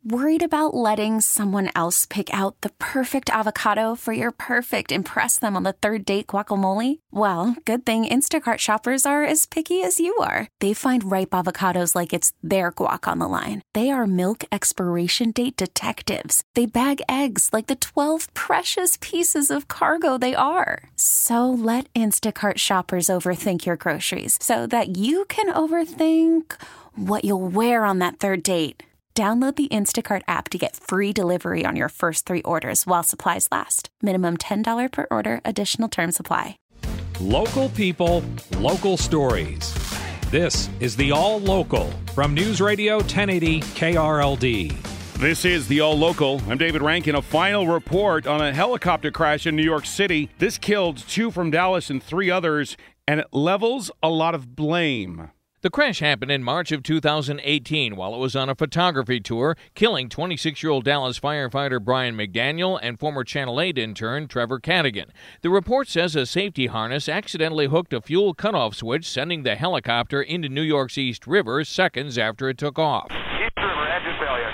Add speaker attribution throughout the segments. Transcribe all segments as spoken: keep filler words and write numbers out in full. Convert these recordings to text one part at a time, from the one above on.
Speaker 1: Worried about letting someone else pick out the perfect avocado for your perfect impress them on the third date guacamole? Well, good thing Instacart shoppers are as picky as you are. They find ripe avocados like it's their guac on the line. They are milk expiration date detectives. They bag eggs like the twelve precious pieces of cargo they are. So let Instacart shoppers overthink your groceries so that you can overthink what you'll wear on that third date. Download the Instacart app to get free delivery on your first three orders while supplies last. Minimum ten dollars per order. Additional terms apply.
Speaker 2: Local people, local stories. This is the All Local from News Radio ten eighty K R L D.
Speaker 3: This is the All Local. I'm David Rankin. A final report on a helicopter crash in New York City. This killed two from Dallas and three others, and it levels a lot of blame.
Speaker 4: The crash happened in March of two thousand eighteen while it was on a photography tour, killing twenty-six-year-old Dallas firefighter Brian McDaniel and former Channel eight intern Trevor Cadigan. The report says a safety harness accidentally hooked a fuel cutoff switch, sending the helicopter into New York's East River seconds after it took off.
Speaker 5: East River, engine failure.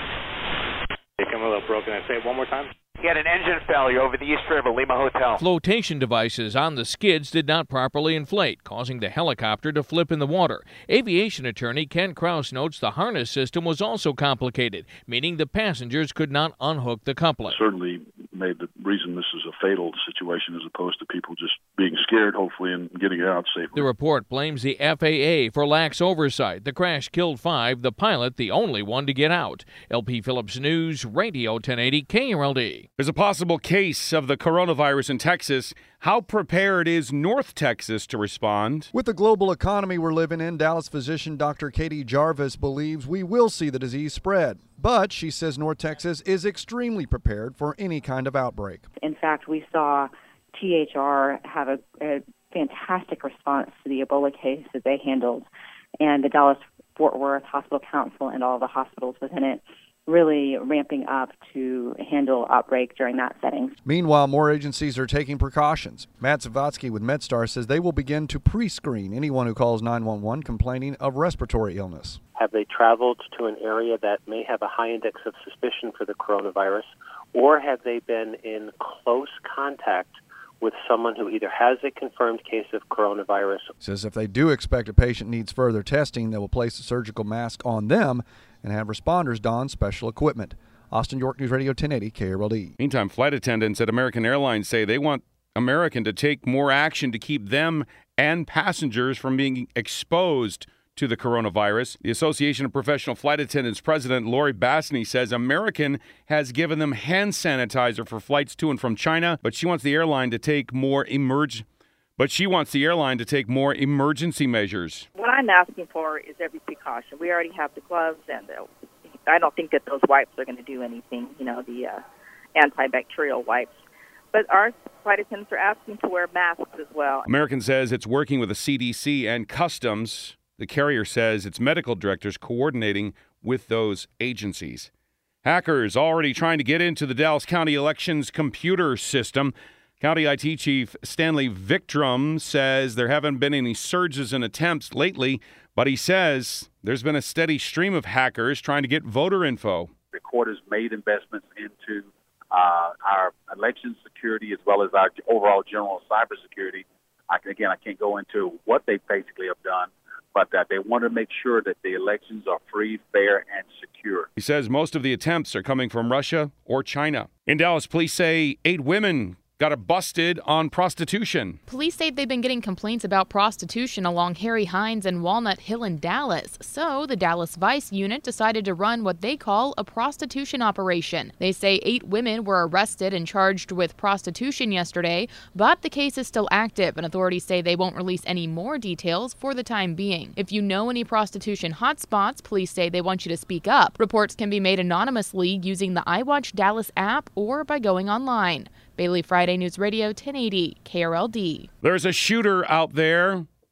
Speaker 6: They come a little broken. I say it one more time.
Speaker 5: He had an engine failure over the East River, Lima Hotel.
Speaker 4: Flotation devices on the skids did not properly inflate, causing the helicopter to flip in the water. Aviation attorney Ken Kraus notes the harness system was also complicated, meaning the passengers could not unhook the coupling.
Speaker 7: Certainly made the reason this is a fatal situation as opposed to people just being scared, hopefully, and getting out safely.
Speaker 4: The report blames the F A A for lax oversight. The crash killed five, the pilot the only one to get out. L P Phillips News, Radio ten eighty K R L D.
Speaker 3: There's a possible case of the coronavirus in Texas. How prepared is North Texas to respond?
Speaker 8: With the global economy we're living in, Dallas physician Doctor Katie Jarvis believes we will see the disease spread. But she says North Texas is extremely prepared for any kind of outbreak.
Speaker 9: In fact, we saw T H R have a, a fantastic response to the Ebola case that they handled, and the Dallas-Fort Worth Hospital Council and all the hospitals within it really ramping up to handle outbreak during that setting.
Speaker 8: Meanwhile, more agencies are taking precautions. Matt Zavatsky with MedStar says they will begin to pre-screen anyone who calls nine one one complaining of respiratory illness.
Speaker 6: Have they traveled to an area that may have a high index of suspicion for the coronavirus, or have they been in close contact with someone who either has a confirmed case of coronavirus?
Speaker 8: Says if they do expect a patient needs further testing, they will place a surgical mask on them and have responders don special equipment. Austin, York News Radio ten eighty K R L D.
Speaker 3: Meantime, flight attendants at American Airlines say they want American to take more action to keep them and passengers from being exposed to the coronavirus. The Association of Professional Flight Attendants President Lori Bassney says American has given them hand sanitizer for flights to and from China, but she wants the airline to take more emerg- but she wants the airline to take more emergency measures.
Speaker 10: What I'm asking for is every precaution. We already have the gloves, and the, I don't think that those wipes are going to do anything, you know, the uh, antibacterial wipes. But our flight attendants are asking to wear masks as well.
Speaker 3: American says it's working with the C D C and Customs. The carrier says its medical directors coordinating with those agencies. Hackers already trying to get into the Dallas County elections computer system. County I T Chief Stanley Victrum says there haven't been any surges in attempts lately, but he says there's been a steady stream of hackers trying to get voter info.
Speaker 11: The court has made investments into uh, our election security as well as our overall general cybersecurity. I can, again, I can't go into what they basically have done, but uh, they want to make sure that the elections are free, fair, and secure.
Speaker 3: He says most of the attempts are coming from Russia or China. In Dallas, police say eight women got busted on prostitution.
Speaker 12: Police say they've been getting complaints about prostitution along Harry Hines and Walnut Hill in Dallas. So the Dallas Vice unit decided to run what they call a prostitution operation. They say eight women were arrested and charged with prostitution yesterday, but the case is still active, and authorities say they won't release any more details for the time being. If you know any prostitution hotspots, police say they want you to speak up. Reports can be made anonymously using the iWatch Dallas app or by going online. Bailey Friday News Radio ten eighty K R L D.
Speaker 3: There's a shooter out there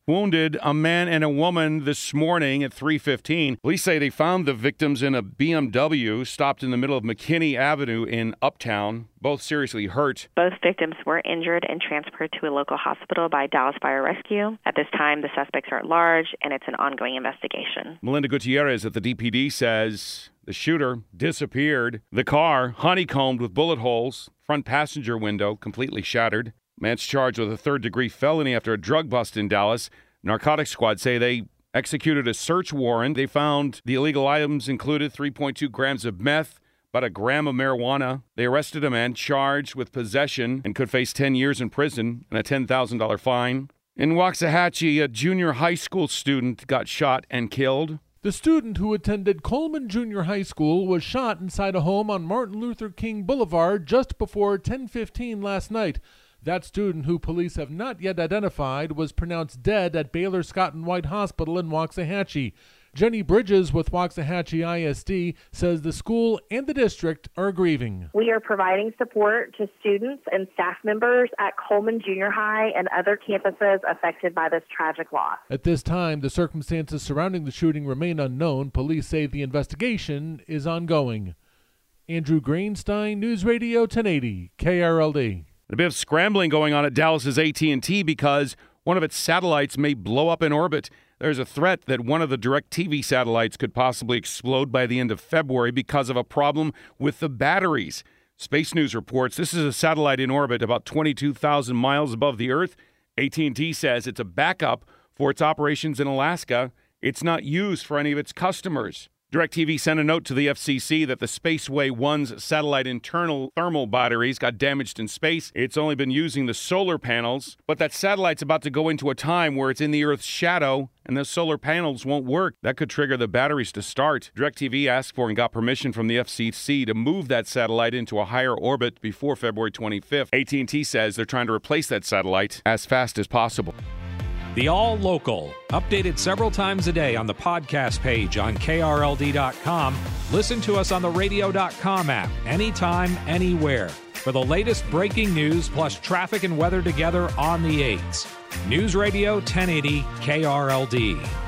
Speaker 3: wounded a man and a woman this morning at three fifteen. Police say they found the victims in a B M W stopped in the middle of McKinney Avenue in Uptown, both seriously hurt.
Speaker 13: Both victims were injured and transferred to a local hospital by Dallas Fire Rescue. At this time, the suspects are at large, and it's an ongoing investigation.
Speaker 3: Melinda Gutierrez at the D P D says the shooter disappeared. The car, honeycombed with bullet holes, front passenger window completely shattered. Man's charged with a third-degree felony after a drug bust in Dallas. Narcotics squad say they executed a search warrant. They found the illegal items included three point two grams of meth, about a gram of marijuana. They arrested a man charged with possession and could face ten years in prison and a ten thousand dollars fine. In Waxahachie, a junior high school student got shot and killed.
Speaker 14: The student who attended Coleman Junior High School was shot inside a home on Martin Luther King Boulevard just before ten fifteen last night. That student, who police have not yet identified, was pronounced dead at Baylor Scott and White Hospital in Waxahachie. Jenny Bridges with Waxahachie I S D says the school and the district are grieving.
Speaker 15: We are providing support to students and staff members at Coleman Junior High and other campuses affected by this tragic loss.
Speaker 14: At this time, the circumstances surrounding the shooting remain unknown. Police say the investigation is ongoing. Andrew Greenstein, News Radio ten eighty, K R L D.
Speaker 3: A bit of scrambling going on at Dallas's A T and T because one of its satellites may blow up in orbit. There's a threat that one of the DirecTV satellites could possibly explode by the end of February because of a problem with the batteries. Space News reports this is a satellite in orbit about twenty-two thousand miles above the Earth. A T and T says it's a backup for its operations in Alaska. It's not used for any of its customers. DirecTV sent a note to the F C C that the Spaceway one's satellite internal thermal batteries got damaged in space. It's only been using the solar panels, but that satellite's about to go into a time where it's in the Earth's shadow and the solar panels won't work. That could trigger the batteries to start. DirecTV asked for and got permission from the F C C to move that satellite into a higher orbit before February twenty-fifth. A T and T says they're trying to replace that satellite as fast as possible.
Speaker 2: The All Local, updated several times a day on the podcast page on K R L D dot com. Listen to us on the radio dot com app, anytime, anywhere. For the latest breaking news plus traffic and weather together on the eights. News Radio ten eighty K R L D.